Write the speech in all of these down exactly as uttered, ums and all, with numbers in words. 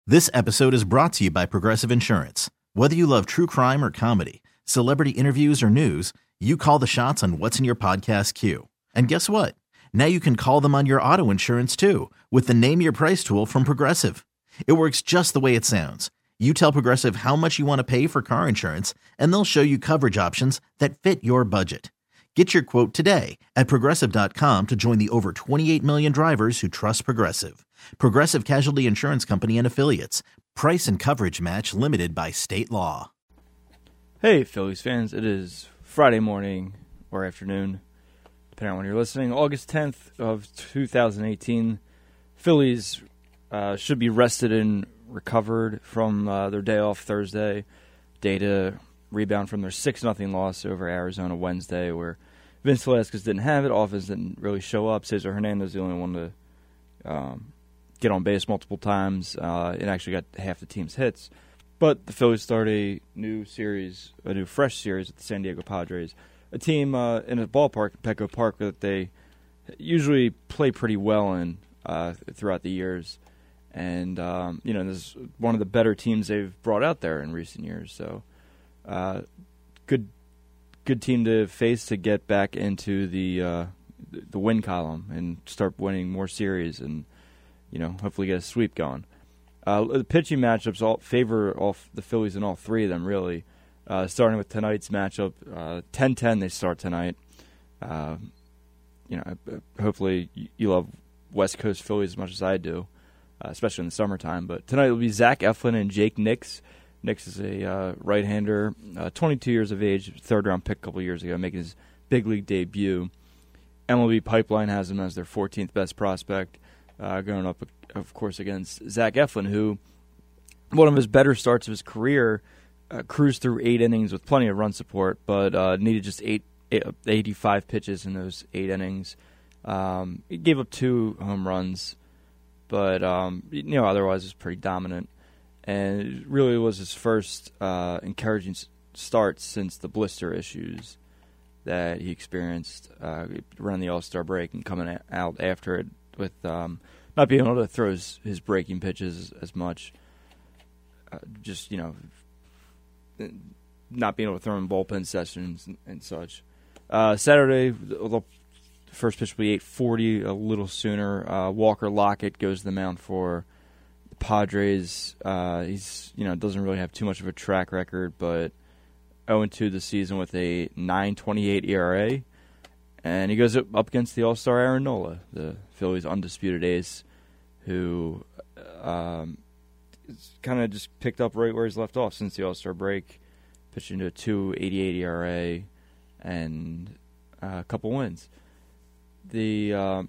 This episode is brought to you by Progressive Insurance. Whether you love true crime or comedy, celebrity interviews or news, you call the shots on what's in your podcast queue. And guess what? Now you can call them on your auto insurance too with the Name Your Price tool from Progressive. It works just the way it sounds. You tell Progressive how much you want to pay for car insurance, and they'll show you coverage options that fit your budget. Get your quote today at Progressive dot com to join the over twenty-eight million drivers who trust Progressive. Progressive Casualty Insurance Company and Affiliates. Price and coverage match limited by state law. Hey, Phillies fans. It is Friday morning or afternoon, depending on when you're listening. August tenth of two thousand eighteen. Phillies uh, should be rested and recovered from uh, their day off Thursday. Day to rebound from their six nothing loss over Arizona Wednesday, where Vince Velasquez didn't have it. Offense didn't really show up. Cesar Hernandez, the only one to um, get on base multiple times, uh, and actually got half the team's hits. But the Phillies start a new series, a new fresh series with the San Diego Padres, a team uh, in a ballpark, Petco Park, that they usually play pretty well in uh, throughout the years. And, um, you know, this is one of the better teams they've brought out there in recent years. So, uh, good good team to face to get back into the uh, the win column and start winning more series and, you know, hopefully get a sweep going. Uh, the pitching matchups all favor all the Phillies in all three of them, really. Uh, starting with tonight's matchup, uh, ten ten they start tonight. Uh, you know, hopefully you love West Coast Phillies as much as I do. Uh, especially in the summertime. But tonight it will be Zach Eflin and Jake Nix. Nix is a uh, right-hander, uh, twenty-two years of age, third-round pick a couple years ago, making his big league debut. M L B Pipeline has him as their fourteenth best prospect, uh, going up, of course, against Zach Eflin, who, one of his better starts of his career, uh, cruised through eight innings with plenty of run support, but uh, needed just eight, eight, eighty-five pitches in those eight innings. Um, he gave up two home runs, but, um, you know, otherwise was pretty dominant. And it really was his first uh, encouraging start since the blister issues that he experienced uh, around the All-Star break and coming out after it with um, not being able to throw his, his breaking pitches as much. Uh, just, you know, not being able to throw in bullpen sessions and, and such. Uh, Saturday, although the first pitch will be eight forty, a little sooner. Uh, Walker Lockett goes to the mound for the Padres. Uh, he's, you know, doesn't really have too much of a track record, but oh and two this season with a nine twenty-eight E R A. And he goes up against the All-Star Aaron Nola, the Phillies' undisputed ace, who um, kind of just picked up right where he's left off since the All-Star break, pitching to a two eighty-eight E R A and uh, a couple wins. The uh,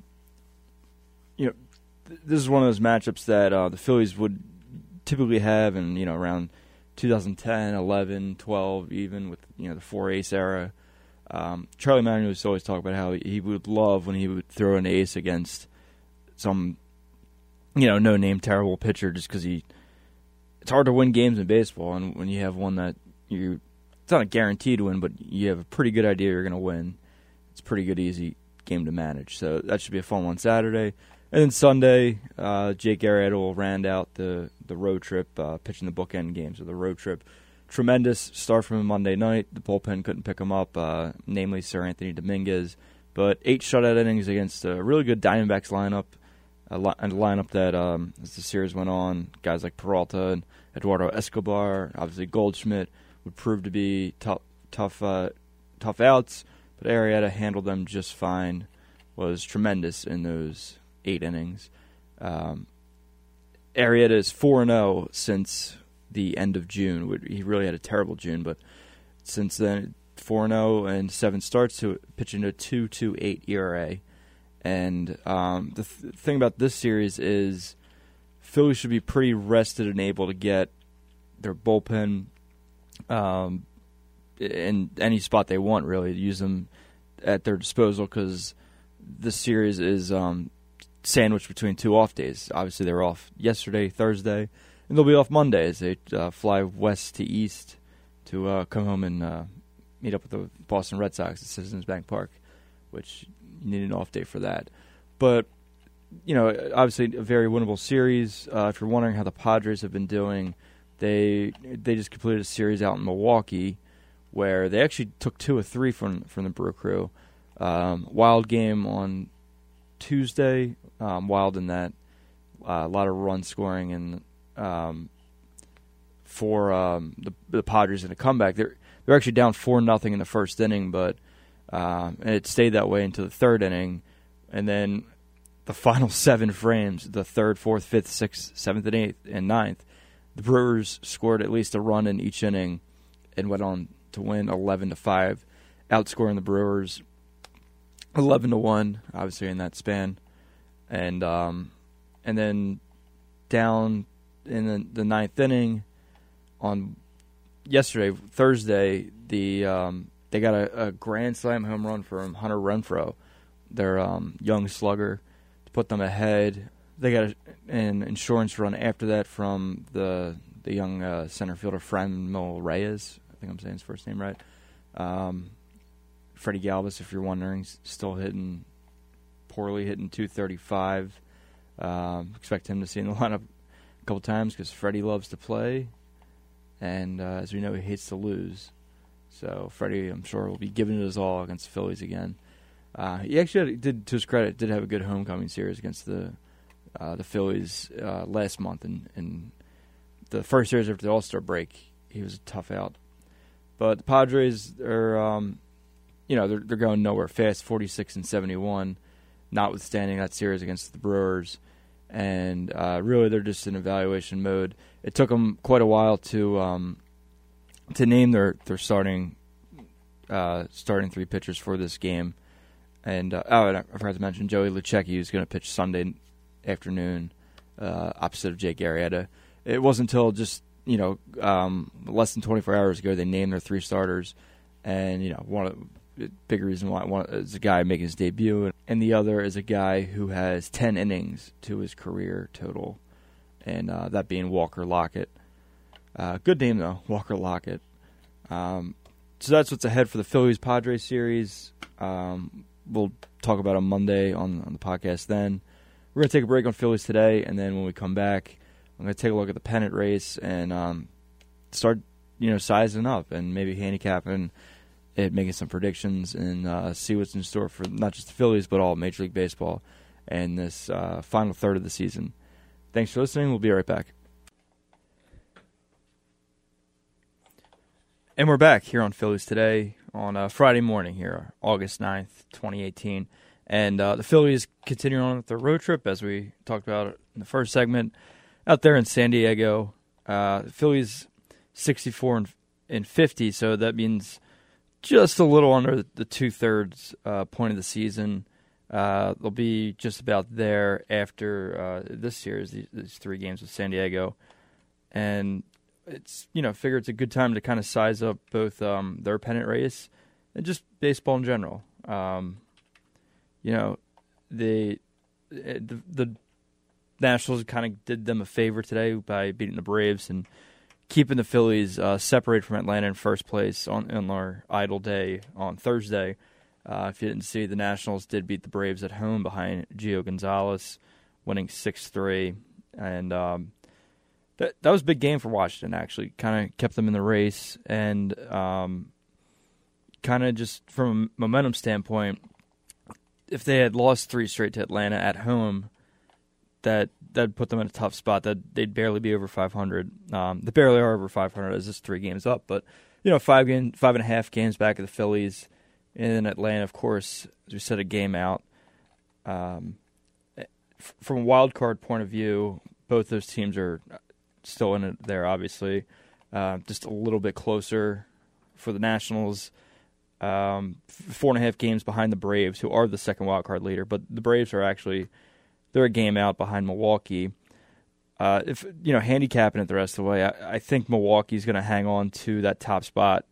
you know th- this is one of those matchups that uh, the Phillies would typically have in, you know, around two thousand ten, eleven, twelve, even with, you know, the four ace era. Um, Charlie Manuel used to always talk about how he would love when he would throw an ace against some, you know, no name terrible pitcher, just because he it's hard to win games in baseball, and when you have one that you it's not a guaranteed win, but you have a pretty good idea you're going to win, it's a pretty good easy game to manage. So that should be a fun one Saturday. And then Sunday, uh, Jake Arrieta will round out the, the road trip, uh, pitching the bookend games of the road trip. Tremendous start from him Monday night. The bullpen couldn't pick him up, uh, namely Sir Anthony Dominguez. But eight shutout innings against a really good Diamondbacks lineup, a, li- a lineup that, um, as the series went on, guys like Peralta and Eduardo Escobar, obviously Goldschmidt, would prove to be tough, tough, uh, tough outs. But Arrieta handled them just fine, was tremendous in those eight innings. Um, Arrieta is four and oh since the end of June. He really had a terrible June, but since then, four and oh and seven starts, to pitching a two point two eight E R A. And um, the th- thing about this series is Philly should be pretty rested and able to get their bullpen um, in any spot they want, really, to use them at their disposal, because this series is um, sandwiched between two off days. Obviously, they were off yesterday, Thursday, and they'll be off Monday as they uh, fly west to east to uh, come home and uh, meet up with the Boston Red Sox at Citizens Bank Park, which you need an off day for that. But you know, obviously a very winnable series. Uh, if you're wondering how the Padres have been doing, they they just completed a series out in Milwaukee where they actually took two or three from from the Brew Crew. Um, wild game on Tuesday, um, wild in that uh, a lot of run scoring and um, for um, the, the Padres in a comeback. They're they're actually down four nothing in the first inning, but um, and it stayed that way into the third inning, and then the final seven frames, the third, fourth, fifth, sixth, seventh, and eighth, and ninth, the Brewers scored at least a run in each inning and went on to win eleven to five, outscoring the Brewers eleven to one, obviously in that span, and um, and then down in the, the ninth inning on yesterday, Thursday, the um, they got a, a grand slam home run from Hunter Renfroe, their um, young slugger, to put them ahead. They got a, an insurance run after that from the the young uh, center fielder Franmil Reyes. I think I'm saying his first name right. Um, Freddie Galvis, if you're wondering, still hitting poorly, hitting two thirty-five. Um, expect him to see in the lineup a couple times because Freddie loves to play, and uh, as we know, he hates to lose. So Freddie, I'm sure, will be giving it his all against the Phillies again. Uh, he actually had, did, to his credit, did have a good homecoming series against the uh, the Phillies uh, last month, and, and the first series after the All-Star break, he was a tough out. But the Padres are, um, you know, they're they're going nowhere fast, forty-six and seventy-one, notwithstanding that series against the Brewers, and uh, really they're just in evaluation mode. It took them quite a while to um, to name their their starting uh, starting three pitchers for this game. And uh, oh, and I forgot to mention Joey Lucchesi, who's going to pitch Sunday afternoon uh, opposite of Jake Arrieta. It wasn't until just you know um, less than twenty-four hours ago they named their three starters, and you know one of the big reason why one is a guy making his debut, and the other is a guy who has ten innings to his career total, and uh, that being Walker Lockett. Uh, good name though, Walker Lockett. Um, so that's what's ahead for the Phillies Padres series. Um, We'll talk about it on Monday on, on the podcast then. We're going to take a break on Phillies today, and then when we come back, I'm going to take a look at the pennant race and um, start, you know, sizing up and maybe handicapping it, making some predictions, and uh, see what's in store for not just the Phillies, but all Major League Baseball and this uh, final third of the season. Thanks for listening. We'll be right back. And we're back here on Phillies Today on uh, Friday morning here, August ninth, twenty eighteen. And uh, the Phillies continue on with their road trip, as we talked about in the first segment, out there in San Diego. Uh, the Phillies sixty-four and fifty, so that means just a little under the two-thirds uh, point of the season. Uh, they'll be just about there after uh, this series, these, these three games with San Diego. And it's, you know, figure it's a good time to kind of size up both um, their pennant race and just baseball in general. Um, you know, the, the the Nationals kind of did them a favor today by beating the Braves and keeping the Phillies uh, separated from Atlanta in first place on, on our idle day on Thursday. Uh, if you didn't see, the Nationals did beat the Braves at home behind Gio Gonzalez, winning six three. And um, that that was a big game for Washington, actually. Kind of kept them in the race. And um, kind of just from a momentum standpoint, if they had lost three straight to Atlanta at home, that that'd put them in a tough spot. That they'd barely be over five hundred. Um, they barely are over five hundred as just three games up, but you know, five game, five and a half games back of the Phillies. In Atlanta, of course, as we said, a game out. Um, f- from a wild card point of view, both those teams are still in it there. Obviously, uh, just a little bit closer for the Nationals. Um, four and a half games behind the Braves, who are the second wild card leader, but the Braves are actually. They're a game out behind Milwaukee. Uh, if you know, handicapping it the rest of the way, I, I think Milwaukee's going to hang on to that top spot.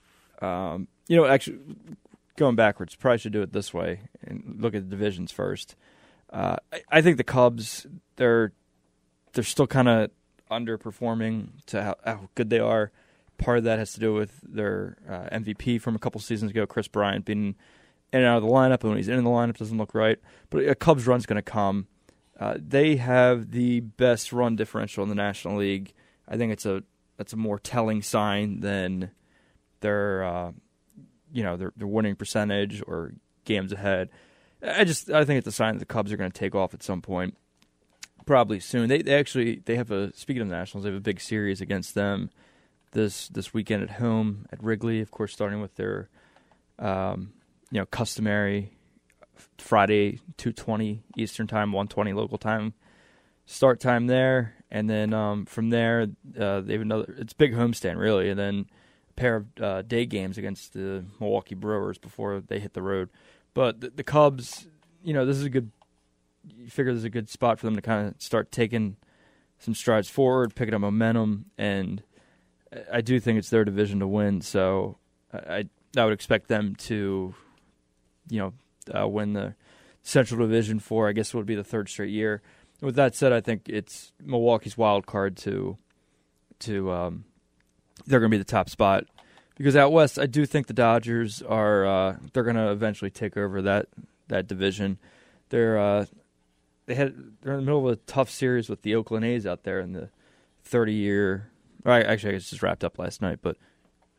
Um, you know, actually, going backwards, probably should do it this way and look at the divisions first. Uh, I, I think the Cubs, they're they're still kind of underperforming to how, how good they are. Part of that has to do with their uh, M V P from a couple seasons ago, Chris Bryant, being in and out of the lineup, and when he's in the lineup, it doesn't look right. But a Cubs run's going to come, Uh, they have the best run differential in the National League. I think it's a that's a more telling sign than their uh, you know their their winning percentage or games ahead. I just I think it's a sign that the Cubs are going to take off at some point, probably soon. They they actually they have a speaking of the Nationals, they have a big series against them this this weekend at home at Wrigley. Of course, starting with their um, you know customary Friday two twenty Eastern time, one twenty local time start time there, and then um, from there uh, they have another. It's a big homestand really, and then a pair of uh, day games against the Milwaukee Brewers before they hit the road. But the, the Cubs, you know, this is a good. You figure this is a good spot for them to kind of start taking some strides forward, picking up momentum, and I do think it's their division to win. So I I would expect them to, you know, uh, win the Central Division for I guess it would be the third straight year. With that said, I think it's Milwaukee's wild card to to um, they're going to be the top spot. Because out west, I do think the Dodgers are uh, they're going to eventually take over that that division. They're uh, they had they're in the middle of a tough series with the Oakland A's out there in the thirty year. Right, actually, I guess it just wrapped up last night, but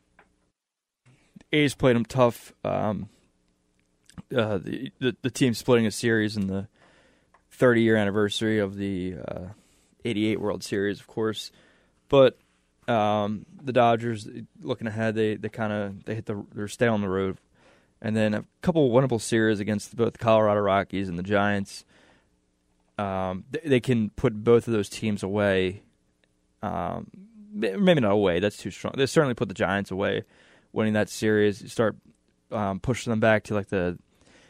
the A's played them tough. Um, uh, the, the the team splitting a series in the thirty year anniversary of the uh, eighty-eight World Series, of course, but. Um, the Dodgers, looking ahead, they, they kind of they hit the they're stay on the road, and then a couple of winnable series against both the Colorado Rockies and the Giants. Um, they, they can put both of those teams away. Um, maybe not away. That's too strong. They certainly put the Giants away, winning that series. You start um, pushing them back to like the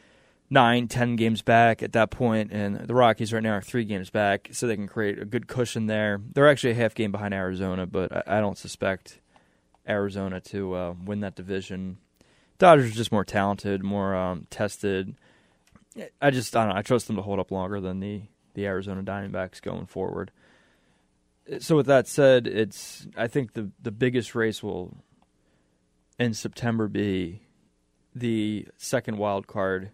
nine, ten games back at that point, and the Rockies right now are three games back, so they can create a good cushion there. They're actually a half game behind Arizona, but I, I don't suspect Arizona to uh, win that division. Dodgers are just more talented, more um, tested. I just I don't know. I trust them to hold up longer than the, the Arizona Diamondbacks going forward. So with that said, it's I think the the biggest race will in September be the second wild card.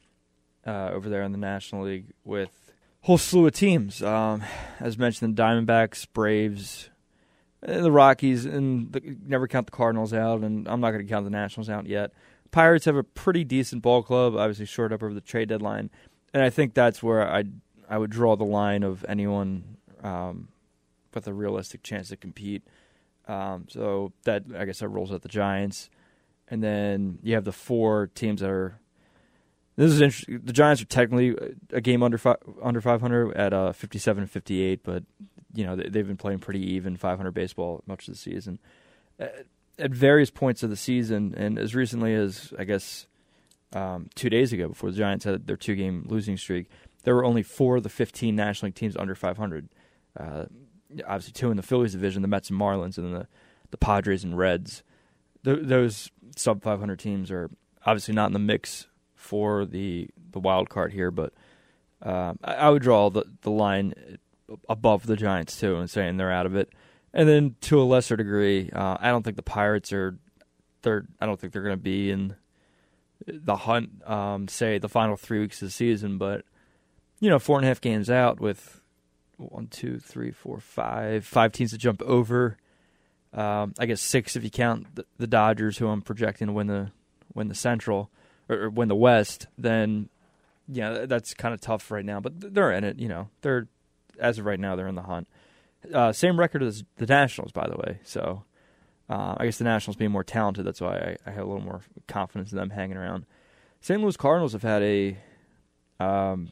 Uh, over there in the National League with a whole slew of teams. Um, as mentioned, the Diamondbacks, Braves, the Rockies, and the, never count the Cardinals out, and I'm not going to count the Nationals out yet. Pirates have a pretty decent ball club, obviously shored up over the trade deadline, and I think that's where I I would draw the line of anyone um, with a realistic chance to compete. Um, so that I guess that rolls out the Giants, and then you have the four teams that are. This is interesting. The Giants are technically a game under five, under five hundred at uh, fifty-seven and fifty-eight, but you know they, they've been playing pretty even five hundred baseball much of the season. At, at various points of the season, and as recently as I guess um, two days ago, before the Giants had their two-game losing streak, there were only four of the fifteen National League teams under five hundred. Uh, obviously, two in the Phillies division, the Mets and Marlins, and then the the Padres and Reds. Th- those sub five hundred teams are obviously not in the mix for the the wild card here, but um, I, I would draw the, the line above the Giants too and saying they're out of it. And then to a lesser degree, uh, I don't think the Pirates are they're I don't think they're going to be in the hunt, um, say the final three weeks of the season. But you know, four and a half games out with one, two, three, four, five, five teams to jump over. Um, I guess six if you count the, the Dodgers, who I'm projecting to win the win the Central. Or win the West, then yeah, that's kind of tough right now. But they're in it, you know. They're as of right now, they're in the hunt. Uh, same record as the Nationals, by the way. So uh, I guess the Nationals being more talented, that's why I, I have a little more confidence in them hanging around. Saint Louis Cardinals have had a, um,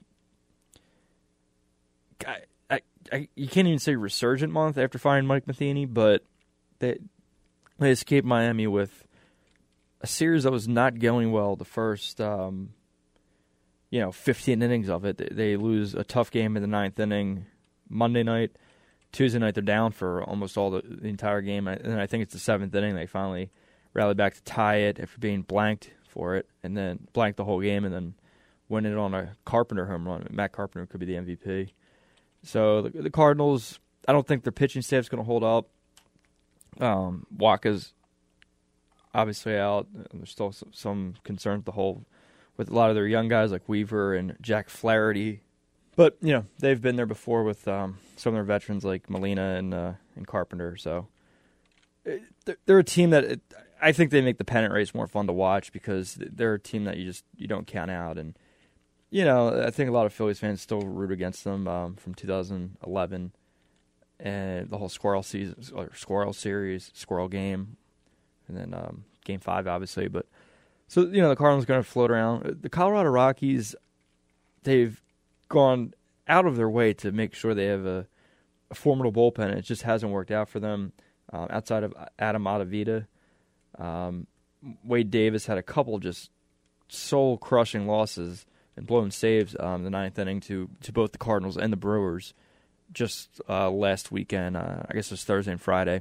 I, I, I, you can't even say resurgent month after firing Mike Matheny, but they they escaped Miami with a series that was not going well the first, um, you know, fifteen innings of it. They, they lose a tough game in the ninth inning Monday night. Tuesday night, they're down for almost all the, the entire game. And I think it's the seventh inning. They finally rallied back to tie it after being blanked for it, and then blanked the whole game, and then win it on a Carpenter home run. Matt Carpenter could be the M V P. So the, the Cardinals, I don't think their pitching staff's going to hold up. Um, Waka's obviously out. There's still some concerns with the whole with a lot of their young guys like Weaver and Jack Flaherty. But, you know, they've been there before with um, some of their veterans like Molina and uh, and Carpenter. So it, they're a team that it, I think they make the pennant race more fun to watch because they're a team that you just you don't count out. And, you know, I think a lot of Phillies fans still root against them um, from two thousand eleven and the whole Squirrel season, or Squirrel series, Squirrel game, and then um, Game five, obviously. But so, you know, the Cardinals are going to float around. The Colorado Rockies, they've gone out of their way to make sure they have a, a formidable bullpen, and it just hasn't worked out for them. Um, outside of Adam Ottavita, um, Wade Davis had a couple just soul-crushing losses and blown saves um, the ninth inning to, to both the Cardinals and the Brewers just uh, last weekend. Uh, I guess it was Thursday and Friday.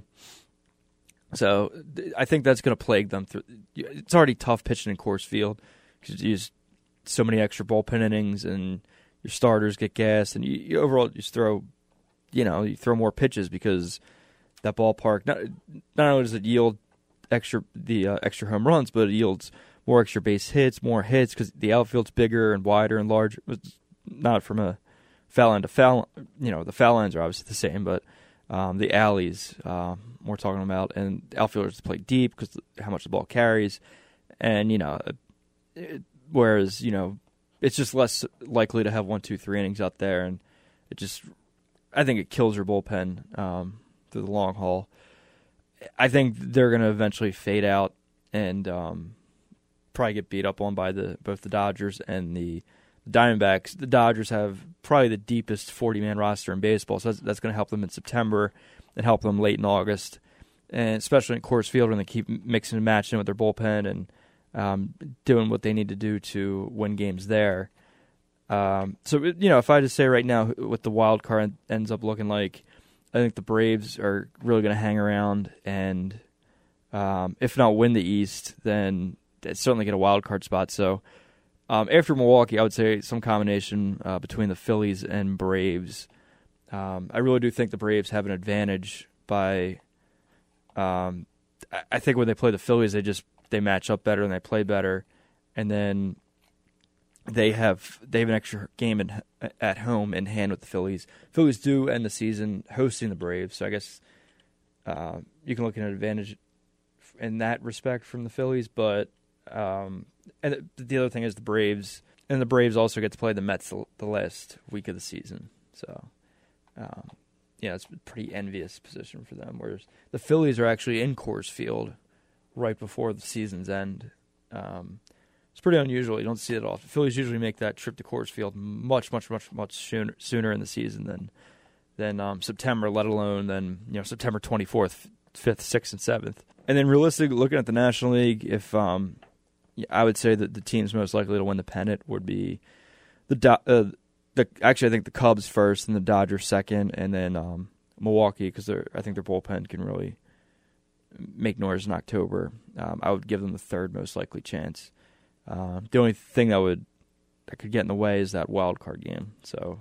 So I think that's going to plague them. Through. It's already tough pitching in Coors Field because you use so many extra bullpen innings and your starters get gassed, and you, you overall just throw, you know, you throw more pitches because that ballpark not not only does it yield extra the uh, extra home runs, but it yields more extra base hits, more hits because the outfield's bigger and wider and larger. It's not from a foul line to foul, you know, the foul lines are obviously the same, but um, the alleys uh, we're talking about, and outfielders play deep because how much the ball carries, and you know, it, whereas you know. It's just less likely to have one, two, three innings out there, and it just, I think it kills your bullpen um, through the long haul. I think they're going to eventually fade out and um, probably get beat up on by the both the Dodgers and the Diamondbacks. The Dodgers have probably the deepest forty-man roster in baseball, so that's, that's going to help them in September and help them late in August, and especially in Coors Field when they keep mixing and matching with their bullpen and Um, doing what they need to do to win games there. Um, so, you know, if I just say right now what the wild card ends up looking like, I think the Braves are really going to hang around and, um, if not win the East, then they'd certainly get a wild card spot. So, um, after Milwaukee, I would say some combination uh, between the Phillies and Braves. Um, I really do think the Braves have an advantage by, um, I think when they play the Phillies, they just they match up better and they play better, and then they have they have an extra game in, at home in hand with the Phillies. Phillies do end the season hosting the Braves, so I guess uh, you can look at an advantage in that respect from the Phillies. But um, and the other thing is the Braves, and the Braves also get to play the Mets the, the last week of the season. So um, yeah, it's a pretty envious position for them. Whereas the Phillies are actually in Coors Field right before the season's end. Um, it's pretty unusual. You don't see it often. Phillies usually make that trip to Coors Field much, much, much, much sooner, sooner in the season than than um, September, let alone than you know September twenty-fourth, fifth, sixth, and seventh. And then realistically, looking at the National League, if um, I would say that the teams most likely to win the pennant would be the Do- uh, the actually I think the Cubs first, and the Dodgers second, and then um, Milwaukee because I think their bullpen can really make noise in October. Um, I would give them the third most likely chance. Uh, the only thing that would that could get in the way is that wild card game. So,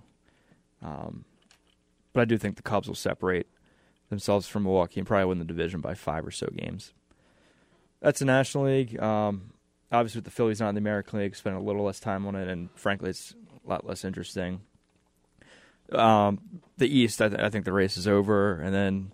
um, but I do think the Cubs will separate themselves from Milwaukee and probably win the division by five or so games. That's the National League. Um, obviously, with the Phillies not in the American League, spend a little less time on it, and frankly, it's a lot less interesting. Um, the East, I, th- I think the race is over, and then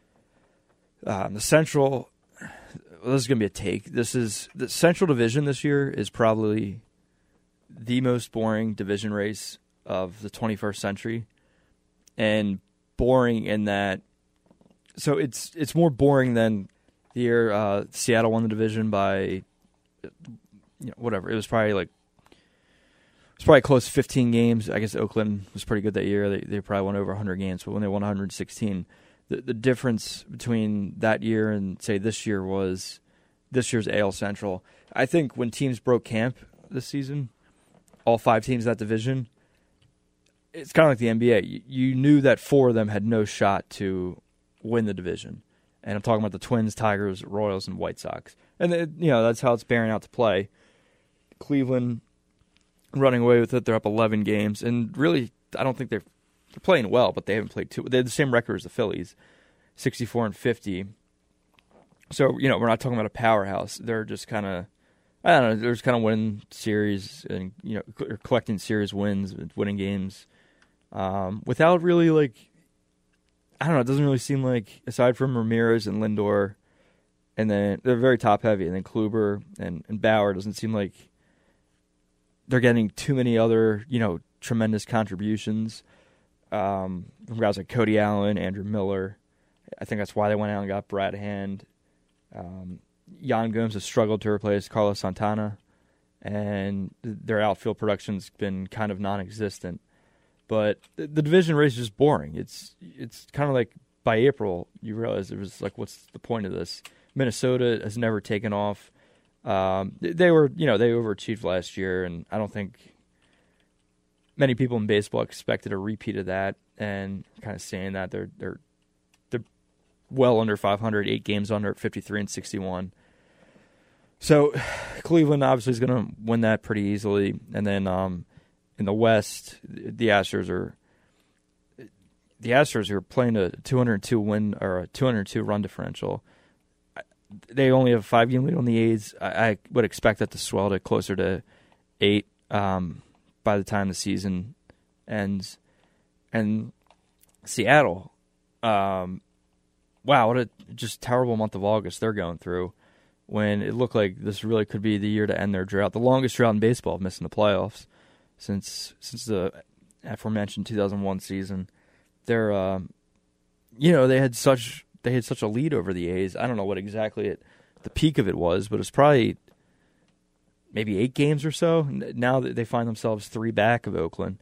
Um, the Central, well, this is going to be a take. This is the Central Division this year is probably the most boring division race of the twenty-first century, and boring in that. So it's it's more boring than the year uh, Seattle won the division by, you know, whatever. It was probably like it's probably close to fifteen games. I guess Oakland was pretty good that year. They they probably won over one hundred games, but when they won one hundred sixteen. The, the difference between that year and, say, this year was this year's A L Central. I think when teams broke camp this season, all five teams in that division, it's kind of like the N B A. You, you knew that four of them had no shot to win the division. And I'm talking about the Twins, Tigers, Royals, and White Sox. And, it, you know, that's how it's bearing out to play. Cleveland running away with it. They're up eleven games. And really, I don't think they've They're playing well, but they haven't played too. They have the same record as the Phillies, sixty-four and fifty. So, you know, we're not talking about a powerhouse. They're just kind of, I don't know, they're just kind of winning series and, you know, collecting series wins, winning games. um, without really, like, I don't know, it doesn't really seem like, aside from Ramirez and Lindor, and then they're very top-heavy, and then Kluber and, and Bauer, doesn't seem like they're getting too many other, you know, tremendous contributions um, from guys like Cody Allen, Andrew Miller. I think that's why they went out and got Brad Hand. Um, Yan Gomes has struggled to replace Carlos Santana, and their outfield production's been kind of non-existent. But the, the division race is just boring. It's it's kind of like by April you realize it was like, what's the point of this? Minnesota has never taken off. Um, they were, you know, they overachieved last year, and I don't think many people in baseball expected a repeat of that. And kind of saying that they're they're they're well under five hundred, eight games under at fifty-three and sixty-one. So Cleveland obviously is going to win that pretty easily. And then um, in the West, the Astros are the Astros are playing a two hundred two win or a two hundred two run differential. They only have a five-game lead on the A's. I, I would expect that to swell to closer to eight um, by the time the season ends. And Seattle, um, wow, what a just terrible month of August they're going through, when it looked like this really could be the year to end their drought, the longest drought in baseball, missing the playoffs since since the aforementioned two thousand one season. They're, uh, you know, they had such. They had such a lead over the A's. I don't know what exactly it, the peak of it was, but it's probably maybe eight games or so. Now that they find themselves three back of Oakland,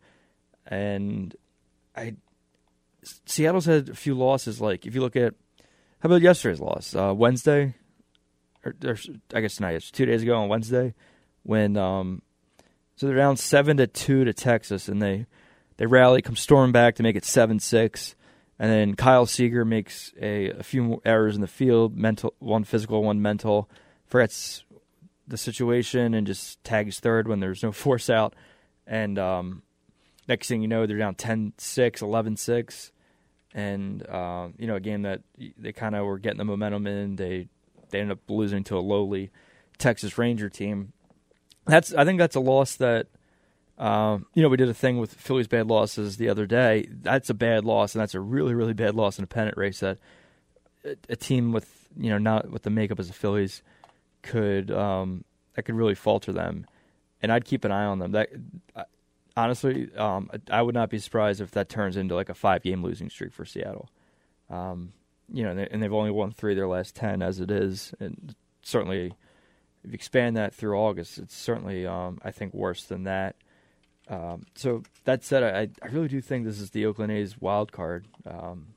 and I, Seattle's had a few losses. Like if you look at, how about yesterday's loss, uh, Wednesday, or, or I guess tonight, it's two days ago on Wednesday, when um, so they're down seven to two to Texas, and they they rally, come storming back to make it seven six. And then Kyle Seager makes a, a few errors in the field, mental, one physical, one mental, forgets the situation and just tags third when there's no force out. And um, next thing you know, they're down ten six, eleven six. And, uh, you know, a game that they kind of were getting the momentum in. They they ended up losing to a lowly Texas Ranger team. That's I think that's a loss that, Um, you know, we did a thing with Phillies' bad losses the other day. That's a bad loss, and that's a really, really bad loss in a pennant race that a, a team with, you know, not with the makeup as the Phillies could um, that could really falter them. And I'd keep an eye on them. That honestly, um, I would not be surprised if that turns into like a five-game losing streak for Seattle. Um, you know, and they've only won three of their last ten as it is, and certainly if you expand that through August, it's certainly um, I think worse than that. Um, so that said, I, I really do think this is the Oakland A's wild card. Um,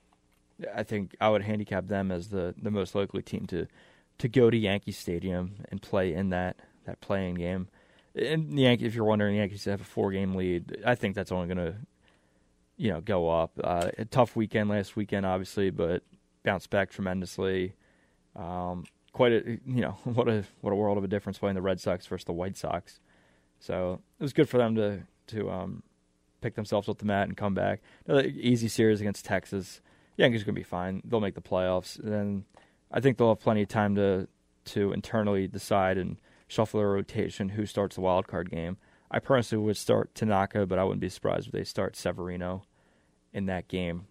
I think I would handicap them as the, the most likely team to, to go to Yankee Stadium and play in that, that playing game. And the Yankees, if you're wondering, the Yankees have a four-game lead. I think that's only going to, you know, go up. Uh, a tough weekend last weekend, obviously, but bounced back tremendously. Um, quite a, you know, what a what a world of a difference playing the Red Sox versus the White Sox. So it was good for them to to um, pick themselves off the mat and come back. Another easy series against Texas. Yankees are going to be fine. They'll make the playoffs. And then I think they'll have plenty of time to to internally decide and shuffle their rotation who starts the wild card game. I personally would start Tanaka, but I wouldn't be surprised if they start Severino in that game.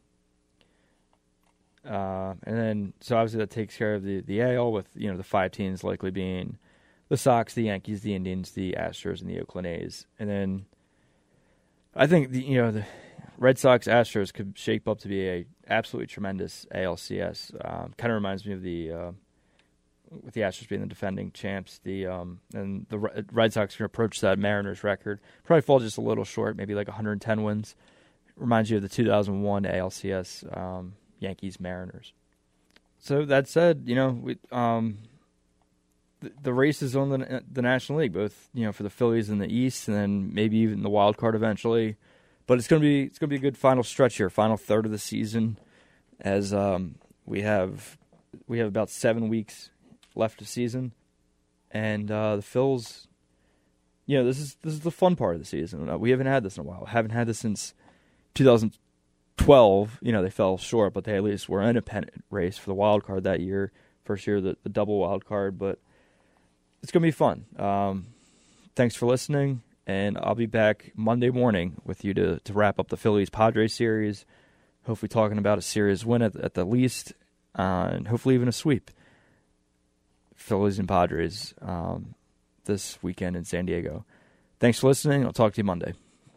Uh, and then, so obviously that takes care of the, the A L with, you know, the five teams likely being the Sox, the Yankees, the Indians, the Astros, and the Oakland A's. And then I think, the you know, the Red Sox, Astros could shape up to be a absolutely tremendous A L C S. Um, kind of reminds me of the, uh, with the Astros being the defending champs, the um, and the Red Sox can approach that Mariners record. Probably fall just a little short, maybe like one hundred ten wins. Reminds you of the two thousand one A L C S um, Yankees Mariners. So that said, you know, we, um, the, the race is on the the National League, both you know for the Phillies in the East, and then maybe even the wild card eventually. But it's gonna be it's gonna be a good final stretch here, final third of the season, as um, we have we have about seven weeks left of season, and uh, the Phils, you know, this is this is the fun part of the season. We haven't had this in a while. Haven't had this since two thousand twelve. You know, they fell short, but they at least were in a pennant race for the wild card that year. First year, the, the double wild card, but it's gonna be fun. Um, thanks for listening, and I'll be back Monday morning with you to, to wrap up the Phillies-Padres series, hopefully talking about a series win at, at the least, uh, and hopefully even a sweep. Phillies and Padres um, this weekend in San Diego. Thanks for listening. I'll talk to you Monday.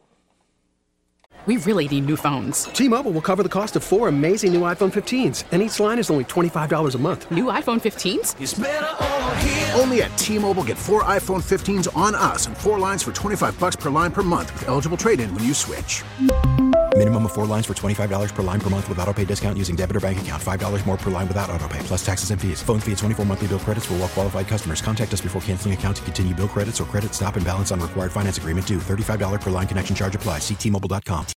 We really need new phones. T-Mobile will cover the cost of four amazing new iPhone fifteens, and each line is only twenty-five dollars a month. New iPhone fifteens? It's better over here. Only at T-Mobile, get four iPhone fifteens on us and four lines for twenty-five dollars per line per month with eligible trade-in when you switch. Minimum of four lines for twenty-five dollars per line per month with autopay discount using debit or bank account. five dollars more per line without autopay, plus taxes and fees. Phone fee at twenty-four monthly bill credits for well-qualified customers. Contact us before canceling account to continue bill credits or credit stop and balance on required finance agreement due. thirty-five dollars per line connection charge applies. See T Mobile dot com.